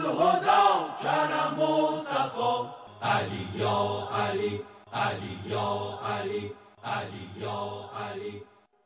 الهدى کرم و سخا علی یا علی علی یا علی علی یا علی.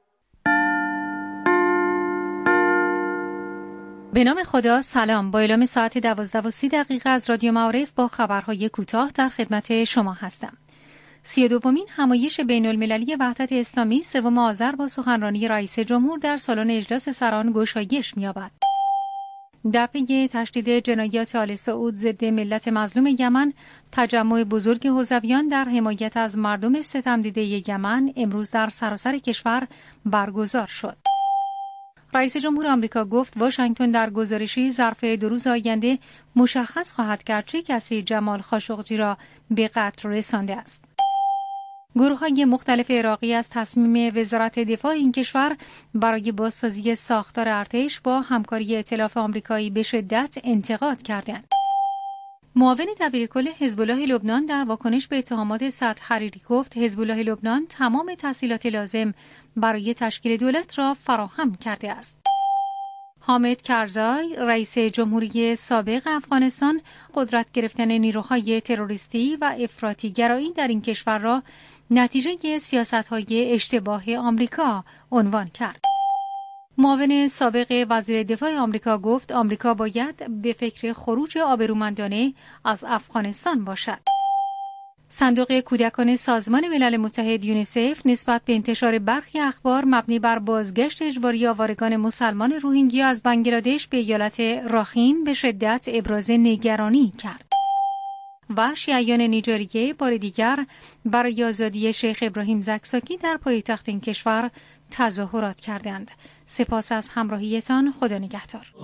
به نام خدا. سلام. با اعلام ساعت 12:30 از رادیو معارف با خبرهای کوتاه در خدمت شما هستم. 32مین همایش بین المللی وحدت اسلامی 3 آذر با سخنرانی رئیس جمهور در سالن اجلاس سران گشایش می‌یابد. در پی تشدید جنایات آل سعود ضد ملت مظلوم یمن، تجمع بزرگ حوزویان در حمایت از مردم ستمدیده یمن امروز در سراسر کشور برگزار شد. رئیس جمهور آمریکا گفت واشنگتن در گزارشی ظرف 2 روز آینده مشخص خواهد کرد چه کسی جمال خاشقجی را به قتل رسانده است. گروه‌های مختلف عراقی از تصمیم وزارت دفاع این کشور برای بازسازی ساختار ارتش با همکاری ائتلاف آمریکایی به شدت انتقاد کردند. معاون دبیرکل حزب الله لبنان در واکنش به اتهامات سعد حریری گفت حزب الله لبنان تمام تسهیلات لازم برای تشکیل دولت را فراهم کرده است. حامد کرزای رئیس جمهوری سابق افغانستان قدرت گرفتن نیروهای تروریستی و افراطی گرایی در این کشور را نتیجه سیاست‌های اشتباه آمریکا عنوان کرد. معاون سابق وزیر دفاع آمریکا گفت آمریکا باید به فکر خروج آبرومندانه از افغانستان باشد. صندوق کودکان سازمان ملل متحد یونیسف نسبت به انتشار برخی اخبار مبنی بر بازگشت اجباری آوارگان مسلمان روهینگیا از بنگلادش به ایالت راخین به شدت ابراز نگرانی کرد. و شیعیان نیجریه بار دیگر برای آزادی شیخ ابراهیم زکزاکی در پایتخت این کشور تظاهرات کردند. سپاس از همراهیتان. خدا نگهدار.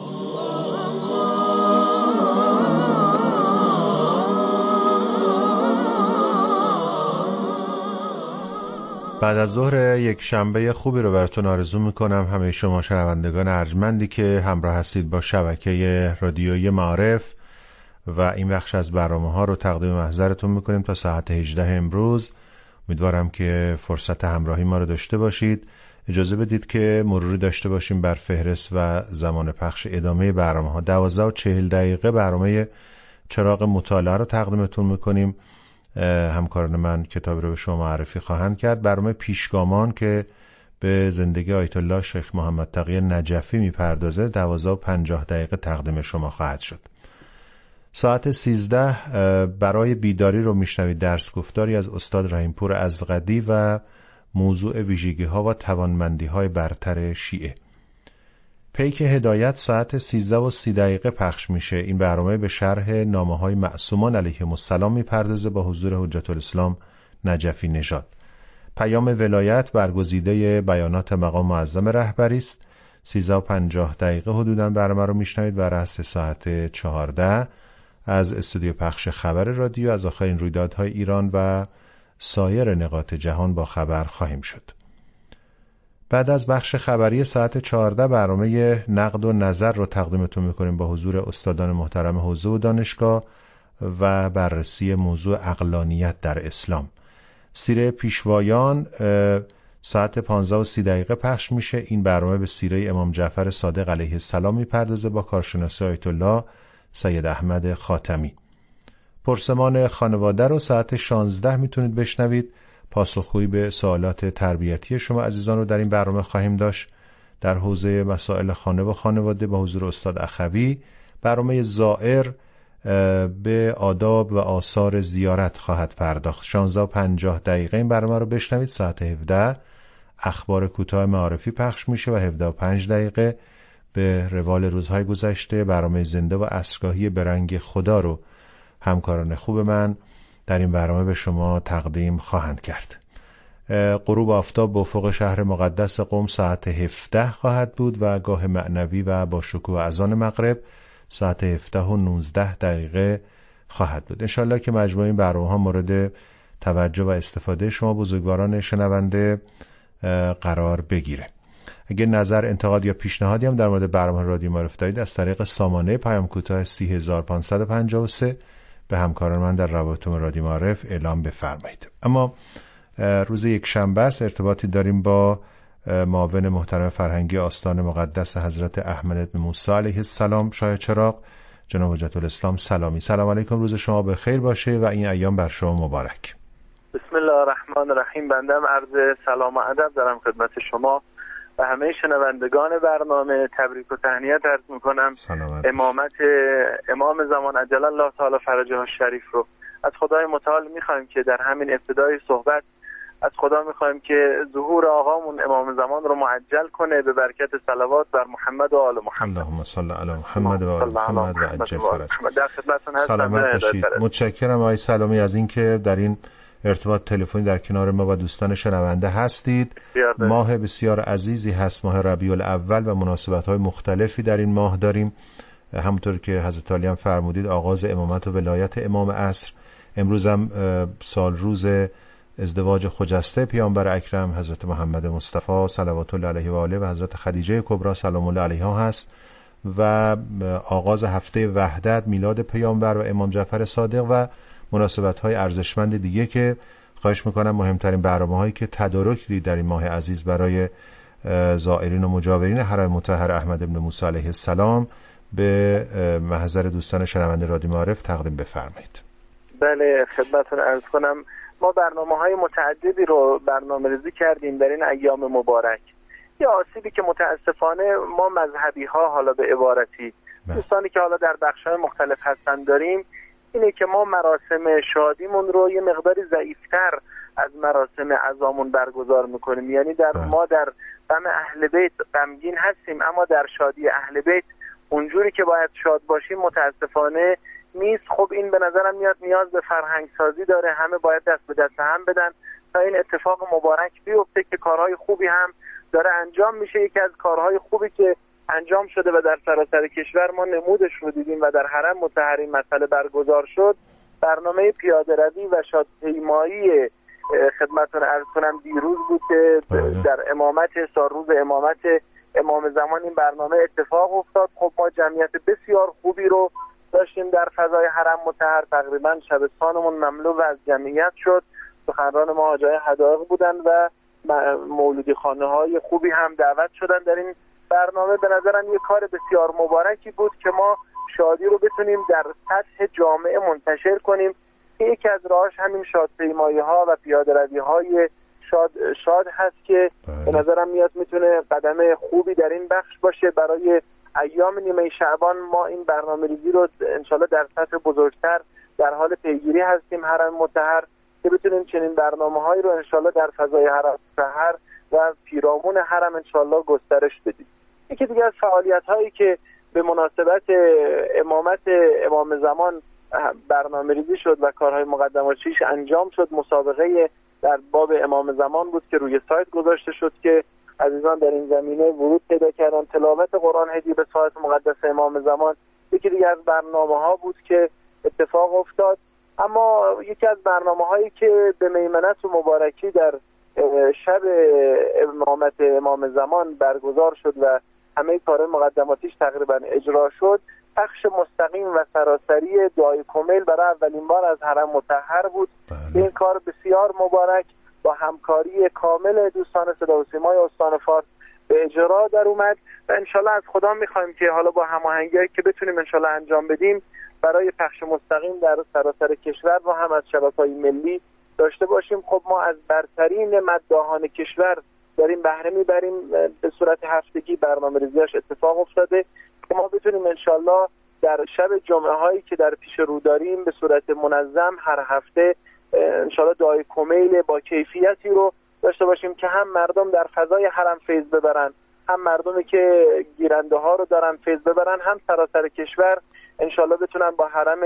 بعد از ظهر یک شنبه خوبی رو براتون آرزو میکنم همه شما شنوندگان ارجمندی که همراه هستید با شبکه رادیویی معارف و این بخش از برنامه‌ها رو تقدیم محضرتون میکنیم تا ساعت 18 امروز. امیدوارم که فرصت همراهی ما رو داشته باشید. اجازه بدید که مروری داشته باشیم بر فهرست و زمان پخش ادامه برنامه‌ها. 12:40 برنامه چراغ مطالعه رو تقدیمتون میکنیم. همکاران من کتابی رو به شما معرفی خواهند کرد. برنامه پیشگامان که به زندگی آیت الله شیخ محمد تقی نجفی میپردازه 12:50 تقدیم شما خواهد شد. ساعت 13 برای بیداری رو میشنوید درس گفتاری از استاد رحیمپور ازغدی و موضوع ویژگی‌ها و توانمندی‌های برتر شیعه. پیک هدایت ساعت 13:30 پخش میشه. این برنامه به شرح نامه‌های معصومان علیهم السلام میپردازه با حضور حجت الاسلام نجفی نژاد. پیام ولایت برگزیده بیانات مقام معظم رهبری است. 13:50 حدوداً برنامه رو میشنوید و رأس ساعت 14 از استودیو پخش خبر رادیو از آخرین رویدادهای ایران و سایر نقاط جهان با خبر خواهیم شد. بعد از بخش خبری ساعت 14 برنامه نقد و نظر رو تقدیمتون میکنیم با حضور استادان محترم حوزه و دانشگاه و بررسی موضوع عقلانیت در اسلام. سیره پیشوایان ساعت 15:30 پخش میشه. این برنامه به سیره امام جعفر صادق علیه السلام میپردازه با کارشناسی آیت الله سید احمد خاتمی. پرسمان خانواده رو ساعت 16 میتونید بشنوید. پاسخگویی به سوالات تربیتی شما عزیزان رو در این برنامه خواهیم داشت. در حوزه مسائل خانه و خانواده با حضور استاد اخوی. برنامه زائر به آداب و آثار زیارت خواهد پرداخت. 16:50 این برنامه رو بشنوید. ساعت 17 اخبار کوتاه معارفی پخش میشه و 17:05 به روال روزهای گذشته برنامه زنده و عصرگاهی به رنگ خدا رو همکاران خوب من در این برنامه به شما تقدیم خواهند کرد. غروب آفتاب به افق شهر مقدس قم ساعت 17 خواهد بود و گاه معنوی و با شکوه اذان مغرب ساعت 17:19 خواهد بود. انشالله که مجموع این برنامه ها مورد توجه و استفاده شما بزرگواران شنونده قرار بگیره. اگه نظر، انتقاد یا پیشنهادی هم در مورد برنامه رادیو معارف دارید از طریق سامانه پیام کوتاه 30553 به همکاران من در روابط رادیو معارف اعلام بفرمایید. اما روز یک شنبه است، ارتباطی داریم با معاون محترم فرهنگی آستان مقدس حضرت احمد بن موسی علیه السلام شاه چراغ جناب حجت الاسلام سلامی. سلام علیکم، روز شما بخیر باشه و این ایام بر شما مبارک. بسم الله الرحمن الرحیم. بنده عرض سلام و ادب دارم خدمت شما و همه شنوندگان برنامه. تبریک و تهنیت عرض میکنم. امامت امام زمان عجل الله تعالی فرجه الشریف رو از خدای متعال میخوایم که در همین ابتدای صحبت از خدا میخوایم که ظهور آقامون امام زمان رو معجل کنه به برکت صلوات بر محمد و آل محمد. اللهم صل علی محمد و آل محمد و عجل فرجه. در خدمتتون هستم. سلامت باشید. متشکرم آقای سلامی از اینکه در این ارتباط تلفنی در کنار ما و دوستان شنونده هستید. ماه بسیار عزیزی هست، ماه ربیع الاول، و مناسبت‌های مختلفی در این ماه داریم. همونطور که حضرت علی هم فرمودید آغاز امامت و ولایت امام عصر. امروز هم سال روز ازدواج خجسته پیامبر اکرم حضرت محمد مصطفی صلوات الله علیه و آله و حضرت خدیجه کبری سلام الله علیها هست و آغاز هفته وحدت، میلاد پیامبر و امام جعفر صادق و مناسبت‌های ارزشمند دیگه که خواهش میکنم مهمترین برنامه‌هایی که تدارک دید در این ماه عزیز برای زائرین و مجاورین حرم مطهر احمد ابن موسی علیه السلام به محضر دوستان شنونده رادیو معارف تقدیم بفرمایید. بله خدمتتون عرض کنم ما برنامه‌های متعددی رو برنامه‌ریزی کردیم در این ایام مبارک. یه آسیبی که متاسفانه ما مذهبی‌ها حالا به عبارتی دوستانی که حالا در بخش‌های مختلف هستن داریم اینه که ما مراسم شادیمون رو یه مقداری ضعیفتر از مراسم عزامون برگزار میکنیم. یعنی ما در غم اهل بیت غمگین هستیم اما در شادی اهل بیت اونجوری که باید شاد باشیم متاسفانه نیست. خب این به نظرم میاد نیاز به فرهنگ سازی داره، همه باید دست به دست هم بدن تا این اتفاق مبارک بیفته که کارهای خوبی هم داره انجام میشه. یکی از کارهای خوبی که انجام شده و در سراسر کشور ما نمودش رو دیدیم و در حرم مطهر این مسئله برگزار شد، برنامه پیاده روی و شادپیمایی خدمتتون عرض کنم دیروز بود که در امامت سالروز امامت امام زمان این برنامه اتفاق افتاد. خب ما جمعیت بسیار خوبی رو داشتیم در فضای حرم مطهر، تقریبا شبستانمون مملو از جمعیت شد. سخنران ما حاجای حدائق بودن و مولودی خانه های خوبی هم دعوت شدن در این برنامه. به نظرم یک کار بسیار مبارکی بود که ما شادی رو بتونیم در سطح جامعه منتشر کنیم که یکی از راهش همین شادپیمایی ها و پیاده روی های شاد هست که به نظرم میاد میتونه قدم خوبی در این بخش باشه. برای ایام نیمه شعبان ما این برنامه‌ریزی رو انشالله در سطح بزرگتر در حال پیگیری هستیم حرم مطهر که بتونیم چنین برنامه‌هایی رو انشالله در فضای حرم مطهر و پیرامون حرم انشالله گسترش بدیم. یکی دیگه از فعالیت‌هایی که به مناسبت امامت امام زمان برنامه‌ریزی شد و کارهای مقدماتیش انجام شد، مسابقه در باب امام زمان بود که روی سایت گذاشته شد که عزیزان در این زمینه ورود پیدا کردن. تلاوت قرآن هدیه به سایت مقدس امام زمان یکی دیگه از برنامه‌ها بود که اتفاق افتاد. اما یکی از برنامه‌هایی که به میمنت و مبارکی در شب امامت امام زمان برگزار شد و همه کارهای مقدماتیش تقریبا اجرا شد، بخش مستقیم و سراسری دعای کمیل برای اولین بار از حرم مطهر بود. این کار بسیار مبارک با همکاری کامل دوستان صدا و سیمای استان فارس به اجرا در اومد و انشالله از خدا میخوایم که حالا با هماهنگی که بتونیم انشالله انجام بدیم برای پخش مستقیم در سراسر کشور و هم از شبکه‌های ملی داشته باشیم. خب ما از برترین مداحان کشور داریم بهره میبریم. به صورت هفتگی برنامه‌ریزی‌اش اتفاق افتاده که ما بتونیم انشالله در شب جمعه هایی که در پیش رو داریم به صورت منظم هر هفته انشالله دعای کمیل با کیفیتی رو داشته باشیم که هم مردم در فضای حرم فیض ببرن، هم مردمی که گیرنده ها رو دارن فیض ببرن، هم سراسر کشور انشالله بتونن با حرم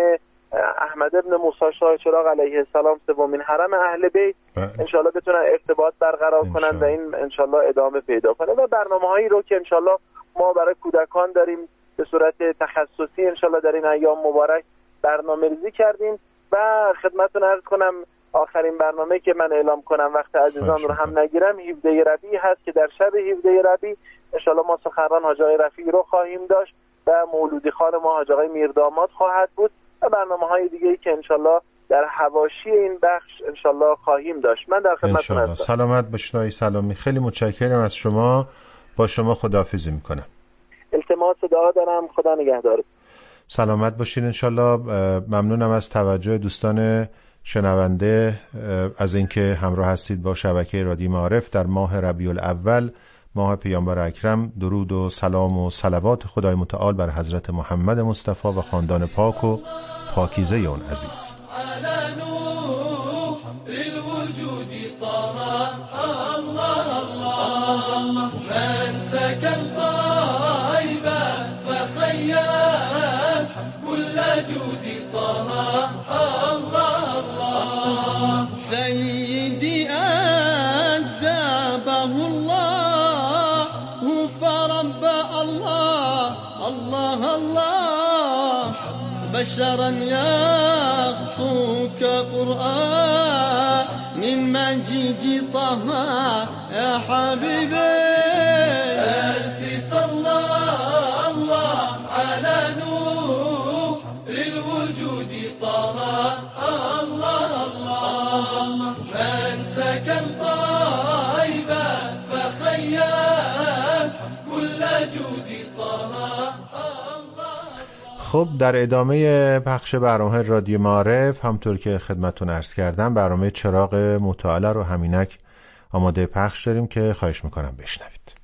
احمد ابن موسی شاه چراغ علیه السلام سومین حرم اهل بیت انشالله بتونن ارتباط برقرار کنن و این انشالله ادامه پیدا کنه. و برنامه‌هایی رو که انشالله ما برای کودکان داریم به صورت تخصصی انشالله در این ایام مبارک برنامه‌ریزی کردیم. و خدمتتون عرض کنم آخرین برنامه که من اعلام کنم وقت عزیزان رو هم نگیرم 17 ربیع هست که در شب 17 ربیع انشالله ما سخنران حاج آقای رفیعی رو خواهیم داشت و مولودی خان ما حاج آقای میرداماد خواهد بود و برنامه‌های دیگه‌ای که انشالله در حواشی این بخش انشالله خواهیم داشت. من در خدمتتون هستم. سلامت باشید آقای سلامی، خیلی متشکرم از شما. با شما خداحافظی میکنم. التماس دعا دارم، خدا نگهدار. سلامت باشین انشالله. ممنونم از توجه دوستان شنونده از اینکه همراه هستید با شبکه رادیو معارف در ماه ربیع الاول، ماه پیامبر اکرم. درود و سلام و صلوات خدای متعال بر حضرت محمد مصطفی و خاندان پاک و پاکیزه اون عزیز. سيدي أدبه الله فرب الله الله الله بشرا يخطوك قرآن من مجيد طه يا حبيبي ألف صلى الله على نور الوجود طه الله الله من سكن طيبا فخيام كل جود طه. خب در ادامه پخش برنامه رادیو معارف همطور که خدمتتون عرض کردم برنامه چراغ مطالعه رو همینک آماده پخش داریم که خواهش میکنم بشنوید.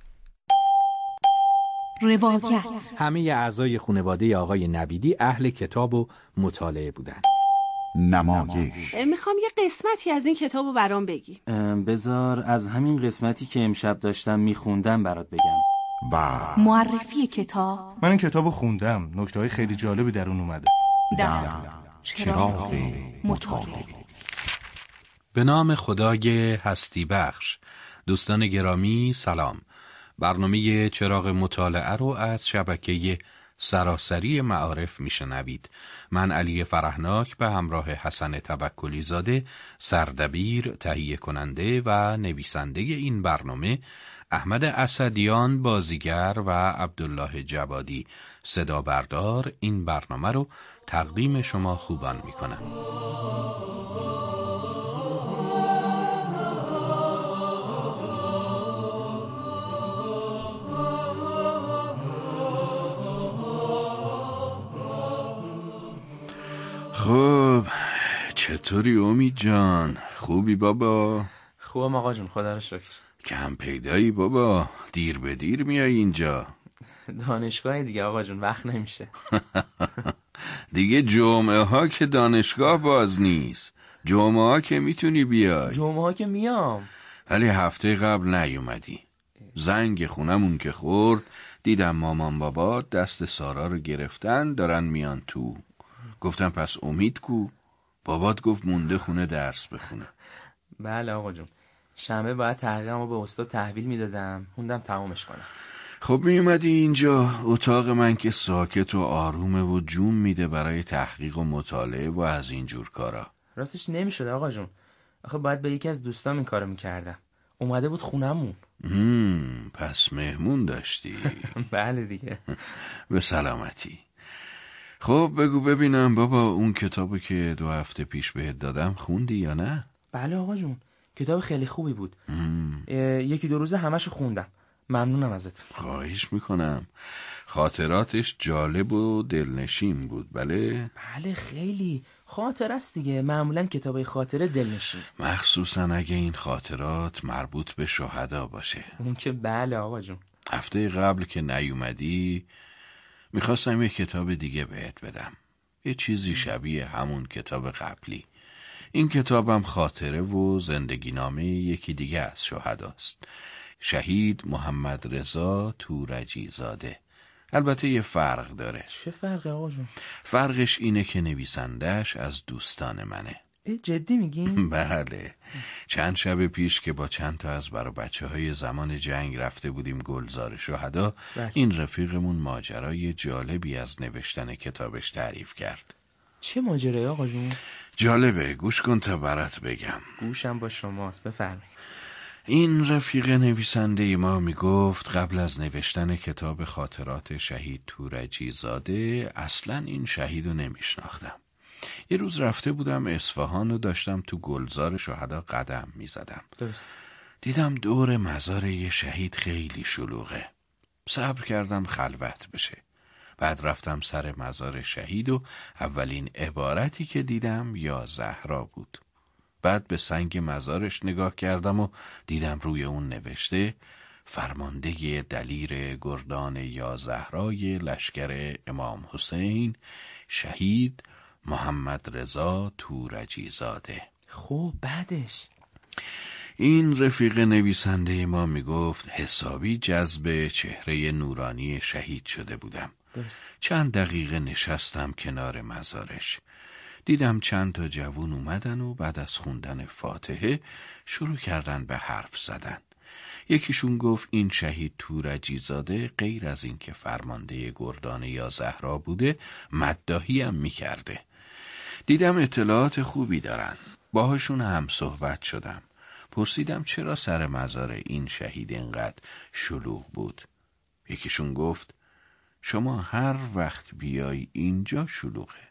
روایت. همه اعضای خانواده آقای نویدی اهل کتاب و مطالعه بودن. نمایش. میخوام یه قسمتی از این کتاب رو برام بگی. بذار از همین قسمتی که امشب داشتم میخوندم برات بگم. و معرفی کتاب. من این کتاب رو خوندم، نکته‌های خیلی جالبی در اون اومده. در چراغ مطالعه. به نام خدای هستی بخش. دوستان گرامی سلام. برنامه چراغ مطالعه رو از شبکه سراسری معارف میشنوید. من علی فرحناک به همراه حسن توکلی زاده، سردبیر، تهیه کننده و نویسنده این برنامه، احمد اسدیان بازیگر و عبدالله جوادی صدا بردار این برنامه رو تقدیم شما خوبان میکنم. خب چطوری امید جان؟ خوبی بابا؟ خوبم آقا جون، خدا رو شکر. کم پیدایی بابا، دیر به دیر میای اینجا. دانشگاه دیگه آقا جون، وقت نمیشه. دیگه جمعه ها که دانشگاه باز نیست، جمعه ها که میتونی بیای. جمعه ها که میام، ولی هفته قبل نیومدی. زنگ خونمون که خورد دیدم مامان بابا دست سارا رو گرفتن دارن میان تو. گفتم پس امید کو؟ بابات گفت مونده خونه درس بخونه. بله آقا جون، شنبه باید تحقیقمو به استاد تحویل میدادم، موندم تمامش کنم. خب میومدی اینجا، اتاق من که ساکت و آرومه و جون میده برای تحقیق و مطالعه و از اینجور کارا. راستش نمیشد آقا جون، آخه باید به یکی از دوستام این کارو میکردم. اومده بود خونمون. پس مهمون داشتی؟ بله دیگه. به سلامتی. خب بگو ببینم بابا، اون کتابو که 2 هفته پیش بهت دادم خوندی یا نه؟ بله آقا جون، کتاب خیلی خوبی بود. 1-2 روز همشو خوندم. ممنونم ازت. خواهش میکنم. خاطراتش جالب و دلنشین بود. بله؟ بله خیلی خاطر است دیگه. معمولا کتابای خاطره دلنشین، مخصوصا اگه این خاطرات مربوط به شهدا باشه. اون که بله آقا جون. هفته قبل که نیومدی میخواستم یه کتاب دیگه بهت بدم، یه چیزی شبیه همون کتاب قبلی. این کتابم خاطره و زندگی نامه یکی دیگه از شهداست، شهید محمد رضا تورجی زاده. البته یه فرق داره. چه فرقه آقا جون؟ فرقش اینه که نویسنده‌اش از دوستان منه. جدی میگین؟ بله. چند شب پیش که با چند تا از برا بچه‌های زمان جنگ رفته بودیم گلزار شهدا، این رفیقمون ماجرای جالبی از نوشتن کتابش تعریف کرد. چه ماجرایی آقا جون؟ جالبه، گوش کن تا برات بگم. گوشم با شماست، بفرمایید. این رفیق نویسنده ما میگفت قبل از نوشتن کتاب خاطرات شهید تورجی زاده اصلا این شهید رو نمیشناختم. یه روز رفته بودم اصفهان و داشتم تو گلزار شهدا قدم میزدم. درست. دیدم دور مزار یه شهید خیلی شلوغه. صبر کردم خلوت بشه. بعد رفتم سر مزار شهید و اولین عبارتی که دیدم یا زهرا بود. بعد به سنگ مزارش نگاه کردم و دیدم روی اون نوشته فرمانده دلیر گردان یا زهرای لشکر امام حسین شهید محمد رضا تورجی زاده. خب بعدش؟ این رفیق نویسنده ما میگفت حسابی جذب چهره نورانی شهید شده بودم. درست. چند دقیقه نشستم کنار مزارش. دیدم چند تا جوون اومدن و بعد از خوندن فاتحه شروع کردن به حرف زدن. یکیشون گفت این شهید تورجی زاده غیر از این که فرمانده گردان یا زهرا بوده مداحی هم میکرده. دیدم اطلاعات خوبی دارن. باهاشون هم صحبت شدم. پرسیدم چرا سر مزار این شهید اینقدر شلوغ بود. یکیشون گفت شما هر وقت بیای اینجا شلوغه.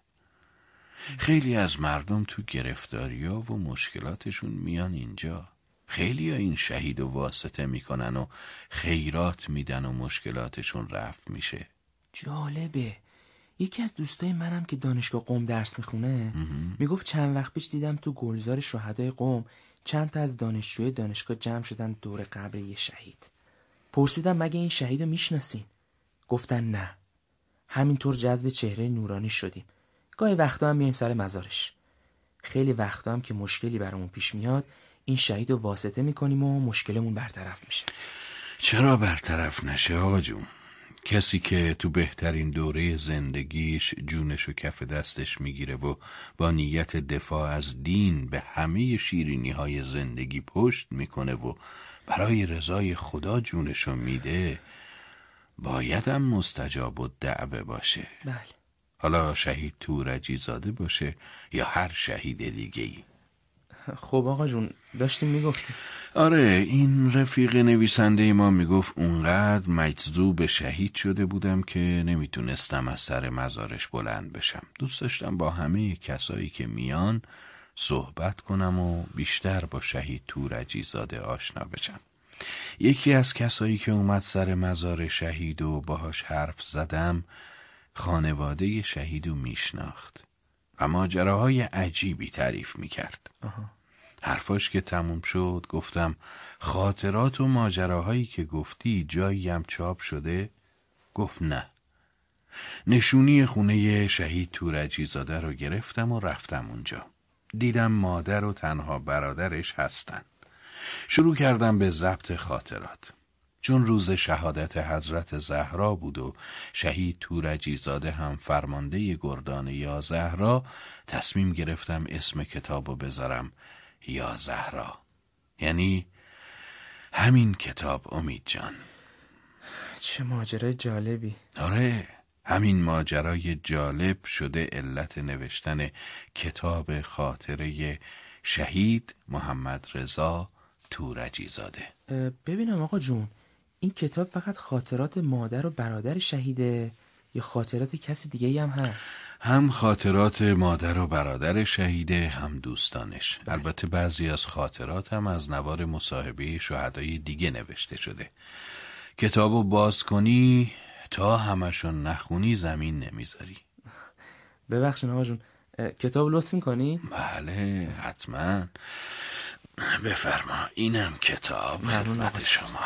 خیلی از مردم تو گرفتاریا و مشکلاتشون میان اینجا. خیلی ها این شهید و واسطه میکنن و خیرات میدن و مشکلاتشون رفع میشه. جالبه. یکی از دوستای منم که دانشگاه قم درس میخونه میگفت چند وقت پیش دیدم تو گلزار شهدای قم چند تا از دانشجوی دانشگاه جمع شدن دور قبر یه شهید. پرسیدم مگه این شهیدو میشناسین؟ گفتن نه. همینطور جذب چهره نورانی شدیم. گاهی وقتا هم میایم سر مزارش. خیلی وقتا هم که مشکلی برامون پیش میاد این شهیدو واسطه میکنیم و مشکلمون برطرف میشه. چرا برطرف نشه آقا جون؟ کسی که تو بهترین دوره زندگیش جونشو کف دستش میگیره و با نیت دفاع از دین به همه شیرینی‌های زندگی پشت میکنه و برای رضای خدا جونشو میده باید هم مستجاب الدعوه باشه. بله. حالا شهید تورجی زاده باشه یا هر شهید دیگه‌ای. خب آقا جون داشتیم میگفتیم. آره این رفیق نویسنده ما میگفت اونقدر مجذوب شهید شده بودم که نمیتونستم از سر مزارش بلند بشم. دوست داشتم با همه کسایی که میان صحبت کنم و بیشتر با شهید تورجی زاده آشنا بشم. یکی از کسایی که اومد سر مزار شهید و باهاش حرف زدم خانواده شهیدو میشناخت و ماجراهای عجیبی تعریف میکرد. حرفاش که تموم شد گفتم خاطرات و ماجراهایی که گفتی جایی هم چاپ شده؟ گفت نه. نشونی خونه شهید تورجی زاده رو گرفتم و رفتم اونجا. دیدم مادر و تنها برادرش هستن. شروع کردم به ضبط خاطرات. چون روز شهادت حضرت زهرا بود و شهید تورجی زاده هم فرمانده گردان یا زهرا، تصمیم گرفتم اسم کتابو بذارم یا زهرا، یعنی همین کتاب. امید جان چه ماجرای جالبی. آره همین ماجرای جالب شده علت نوشتن کتاب خاطره شهید محمد رضا تورجی زاده. ببینم آقا جون این کتاب فقط خاطرات مادر و برادر شهیده یا خاطرات کسی دیگه هم هست؟ هم خاطرات مادر و برادر شهیده هم دوستانش. البته بعضی از خاطرات هم از نوار مصاحبه شهدای دیگه نوشته شده. کتابو باز کنی تا همشون نخونی زمین نمیذاری. ببخشید آقا جون کتاب لطف میکنی؟ بله حتما. بفرما اینم کتاب خدمت شما.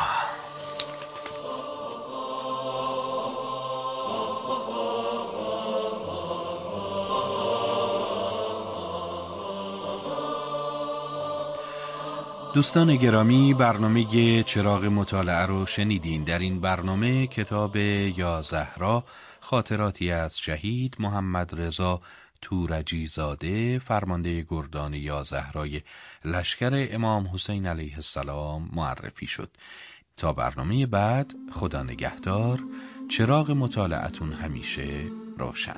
دوستان گرامی برنامه چراغ مطالعه رو شنیدین. در این برنامه کتاب یا زهرا خاطراتی از شهید محمد رضا تورجی زاده فرمانده گردان یا زهرای لشکر امام حسین علیه السلام معرفی شد. تا برنامه بعد خدا نگهدار. چراغ مطالعتون همیشه روشن.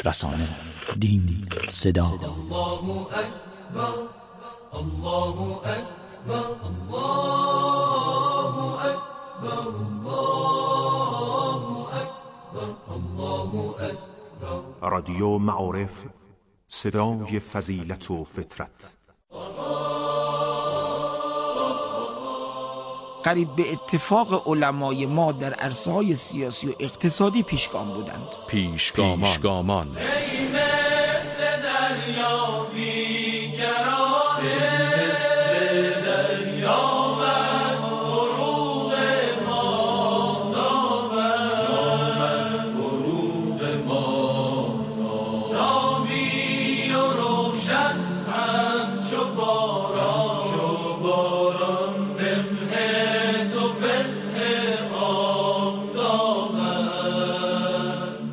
رسانه، دین، صدا. الله اکبر، الله اکبر، الله اکبر، الله اکبر، الله اکبر. رادیو معارف، صدای فضیلت و فطرت. قریب به اتفاق علمای ما در عرصه‌های سیاسی و اقتصادی پیشگام بودند. پیشگامان. ای مثل دریا بی‌قرار، مثل دریا من فروغ ماهتاب، فروغ ماهتاب، نامی و روشن همچو باران، چو باران، فقه تو فقه آفتاب است.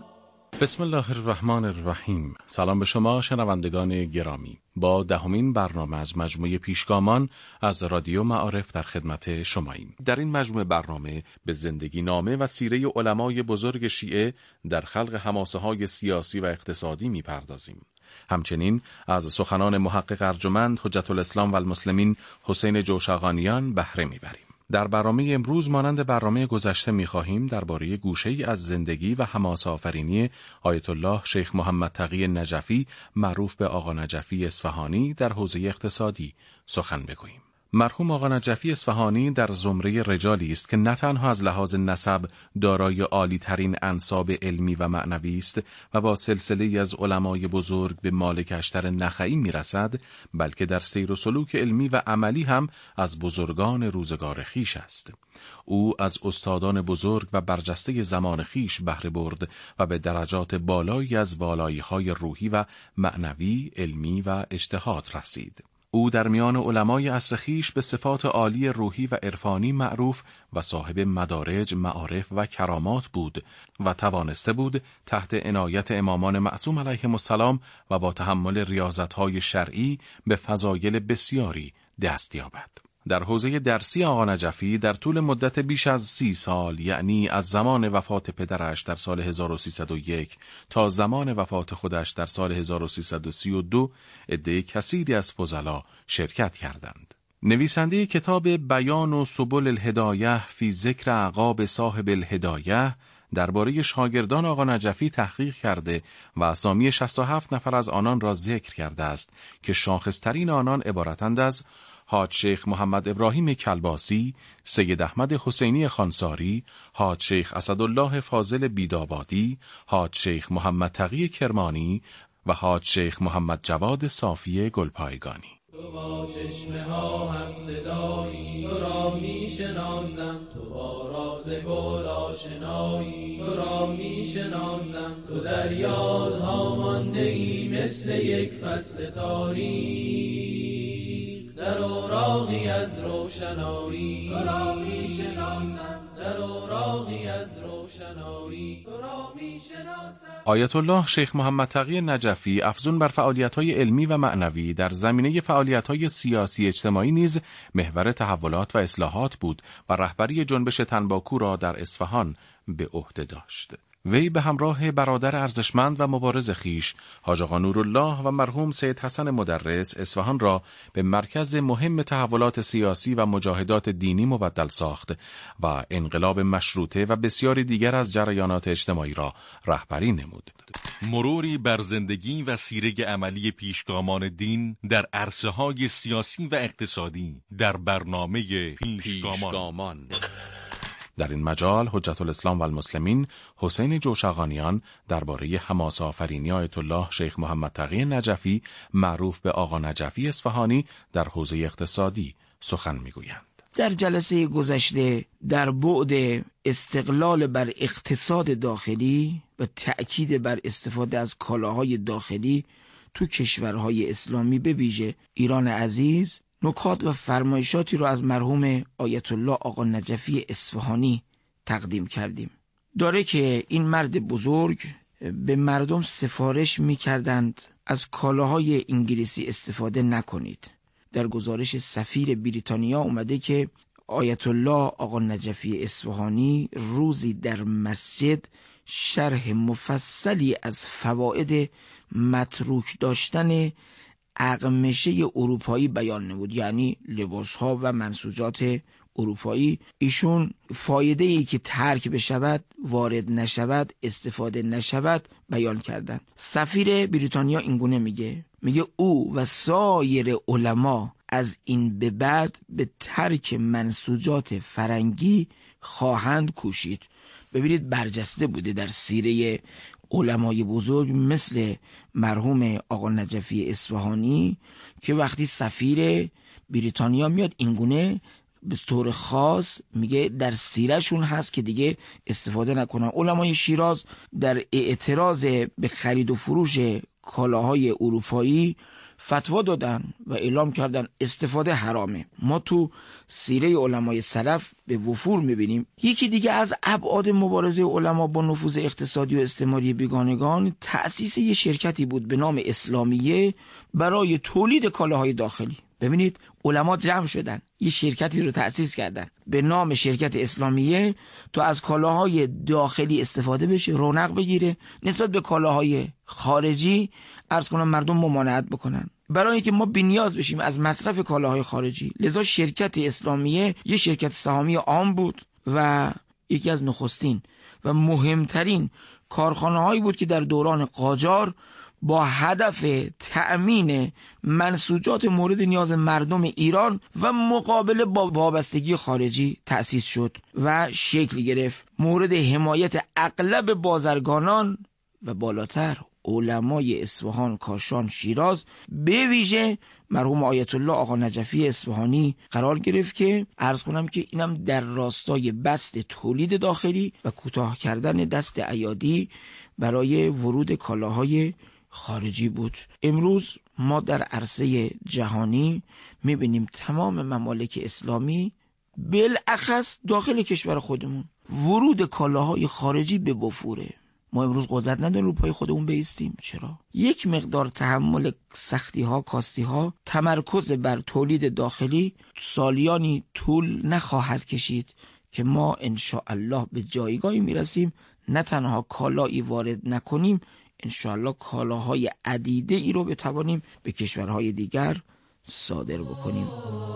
بسم الله الرحمن الرحیم. سلام به شما شنوندگان گرامی. با 10مین برنامه از مجموعه پیشگامان از رادیو معارف در خدمت شماییم. در این مجموعه برنامه به زندگی نامه و سیره علمای بزرگ شیعه در خلق حماسه‌های سیاسی و اقتصادی می‌پردازیم. همچنین از سخنان محقق ارجمند حجت الاسلام و المسلمین حسین جوشقانیان بهره می‌بریم. در برنامه امروز مانند برنامه گذشته می‌خواهیم درباره گوشه‌ای از زندگی و حماسه آفرینی آیت الله شیخ محمد تقی نجفی معروف به آقا نجفی اصفهانی در حوزه اقتصادی سخن بگوییم. مرحوم آقا نجفی اصفهانی در زمره رجالی است که نه تنها از لحاظ نسب دارای عالی‌ترین انساب علمی و معنوی است و با سلسله‌ای از علمای بزرگ به مالک اشتر نخعی میرسد، بلکه در سیر و سلوک علمی و عملی هم از بزرگان روزگار خیش است. او از استادان بزرگ و برجسته زمان خیش بهره برد و به درجات بالایی از والایی‌های روحی و معنوی، علمی و اجتهاد رسید. او در میان علمای عصر خویش به صفات عالی روحی و عرفانی معروف و صاحب مدارج، معارف و کرامات بود و توانسته بود تحت عنایت امامان معصوم علیهم السلام و با تحمل ریاضت‌های شرعی به فضایل بسیاری دست یابد. در حوزه درسی آقا نجفی در طول مدت بیش از 30 سال، یعنی از زمان وفات پدرش در سال 1301 تا زمان وفات خودش در سال 1332، عده کثیری از فضلا شرکت کردند. نویسنده کتاب بیان و سبل الهدایه فی ذکر اعقاب صاحب الهدایه درباره شاگردان آقا نجفی تحقیق کرده و اسامی 67 نفر از آنان را ذکر کرده است که شاخصترین آنان عبارتند از حاج شیخ محمد ابراهیم کلباسی، سید احمد حسینی خانساری، حاج شیخ اسدالله فاضل بیدابادی، حاج شیخ محمد تقی کرمانی و حاج شیخ محمد جواد صافی گلپایگانی. تو با چشمه ها هم صدایی، تو را می شناسم، تو با راز گل آشنایی، تو را می شناسم، تو در یادها مانده ای مثل یک فصل تاریک، در اوراقی از روشنایی، تو را می شناسم، در اوراقی از روشنایی، تو را می شناسم. آیت الله شیخ محمد تقی نجفی افزون بر فعالیت‌های علمی و معنوی در زمینه فعالیت‌های سیاسی اجتماعی نیز محور تحولات و اصلاحات بود و رهبری جنبش تنباکو را در اصفهان به عهده داشت. وی به همراه برادر ارزشمند و مبارز خیش حاج آقا نورالله و مرحوم سید حسن مدرس اصفهان را به مرکز مهم تحولات سیاسی و مجاهدات دینی مبدل ساخت و انقلاب مشروطه و بسیاری دیگر از جریانات اجتماعی را رهبری نمود. مروری بر زندگی و سیره عملی پیشگامان دین در عرصه‌های سیاسی و اقتصادی در برنامه پیشگامان. در این مجال حجت الاسلام و المسلمین حسین جوشقانیان درباره حماسه آفرینی آیت الله شیخ محمد تقی نجفی معروف به آقا نجفی اصفهانی در حوزه اقتصادی سخن میگویند. در جلسه گذشته در بعد استقلال بر اقتصاد داخلی و تأکید بر استفاده از کالاهای داخلی تو کشورهای اسلامی به ویژه ایران عزیز نکات و فرمایشاتی را از مرحوم آیت الله آقا نجفی اصفهانی تقدیم کردیم. داره که این مرد بزرگ به مردم سفارش می‌کردند از کالاهای انگلیسی استفاده نکنید. در گزارش سفیر بریتانیا اومده که آیت الله آقا نجفی اصفهانی روزی در مسجد شرح مفصلی از فواید متروک داشتن اقمشه اروپایی بیان نمود، یعنی لباسها و منسوجات اروپایی. ایشون فایده ای که ترک بشود، وارد نشود، استفاده نشود بیان کردن. سفیر بریتانیا اینگونه میگه او و سایر علما از این به بعد به ترک منسوجات فرنگی خواهند کوشید. ببینید برجسته بوده در سیره علمای بزرگ مثل مرحوم آقا نجفی اصفهانی که وقتی سفیر بریتانیا میاد اینگونه به طور خاص میگه در سیرهشون هست که دیگه استفاده نکنن. علمای شیراز در اعتراض به خرید و فروش کالاهای اروپایی فتوا دادن و اعلام کردن استفاده حرامه. ما تو سیره علمای سلف به وفور میبینیم. یکی دیگه از ابعاد مبارزه علما با نفوذ اقتصادی و استعماری بیگانگان تأسیس یه شرکتی بود به نام اسلامیه برای تولید کالاهای داخلی. ببینید علما جمع شدن، یه شرکتی رو تأسیس کردن به نام شرکت اسلامیه تا از کالاهای داخلی استفاده بشه، رونق بگیره، نسبت به کالاهای خارجی عرض کنم مردم ممانعت بکنن، برای اینکه ما بی‌نیاز بشیم از مصرف کالاهای خارجی. لذا شرکت اسلامیه یه شرکت سهامی عام بود و یکی از نخستین و مهمترین کارخانه‌هایی بود که در دوران قاجار با هدف تأمین منسوجات مورد نیاز مردم ایران و مقابله با وابستگی خارجی تأسیس شد و شکل گرفت مورد حمایت اغلب بازرگانان و بالاتر علمای اصفهان، کاشان، شیراز، به ویژه مرحوم آیت الله آقا نجفی اصفهانی قرار گرفت که عرض کنم که اینم در راستای بسط تولید داخلی و کوتاه کردن دست ایادی برای ورود کالاهای خارجی بود. امروز ما در عرصه جهانی میبینیم تمام ممالک اسلامی بالاخص داخل کشور خودمون ورود کالاهای خارجی به وفوره. ما امروز قدرت نداریم رو پای خودمون بایستیم. چرا؟ یک مقدار تحمل سختی ها، کاستی ها، تمرکز بر تولید داخلی سالیانی طول نخواهد کشید که ما انشاءالله به جایگاهی میرسیم نه تنها کالایی وارد نکنیم، انشاءالله کالاهای عدیده ای رو بتوانیم به کشورهای دیگر صادر بکنیم.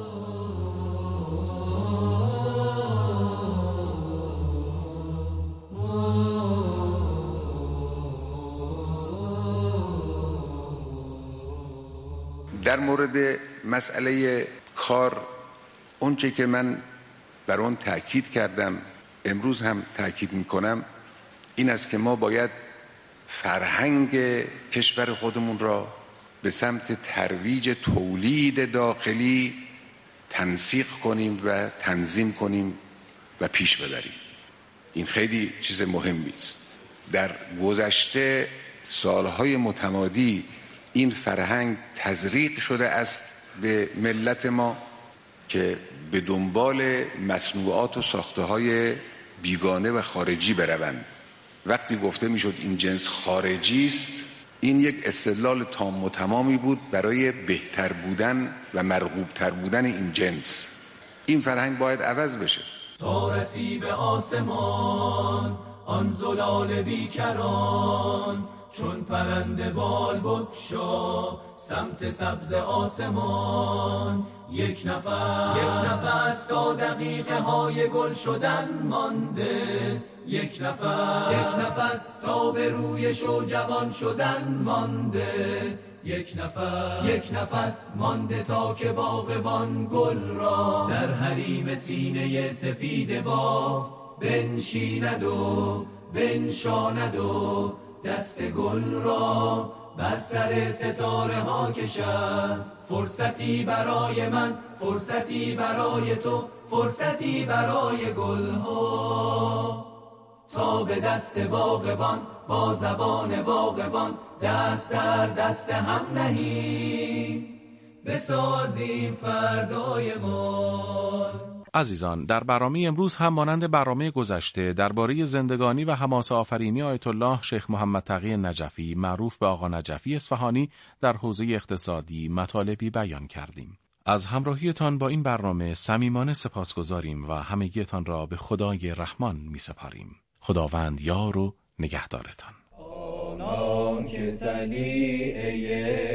در مورد مسئله کار اونچه که من بر اون تأکید کردم امروز هم تأکید میکنم این است که ما باید فرهنگ کشور خودمون را به سمت ترویج تولید داخلی تنسیق کنیم و تنظیم کنیم و پیش ببریم. این خیلی چیز مهمی است. در گذشته سالهای متمادی این فرهنگ تزریق شده است به ملت ما که به دنبال مصنوعات و ساخته‌های بیگانه و خارجی بروند. وقتی گفته میشد این جنس خارجی است، این یک استدلال تام و تمامی بود برای بهتر بودن و مرغوبتر بودن این جنس. این فرهنگ باید عوض بشه. تا رسی به آسمان آن زلال بیکران، چون پرنده بال بگشا سمت سبز آسمان. یک نفس تا دقیقه های گل شدن مانده، یک نفس تا به روی شو جوان شدن مانده، یک نفس مانده تا که باغبان گل را در حریم سینه سپید با بنشیند و بنشاند و دست گل را بر سر ستاره ها کشد. فرصتی برای من، فرصتی برای تو، فرصتی برای گل ها، تا به دست باغبان با زبان باغبان دست در دست هم نهیم بسازیم فردای ما. عزیزان، در برنامه امروز هم مانند برنامه گذشته درباره زندگانی و حماسه آفرینی آیت الله شیخ محمد تقی نجفی معروف به آقا نجفی اصفهانی در حوزه اقتصادی مطالبی بیان کردیم. از همراهیتان با این برنامه صمیمانه سپاسگزاریم و همگیتان را به خدای رحمان می سپاریم. خداوند یار و نگهدارتان. آنان که طلیعه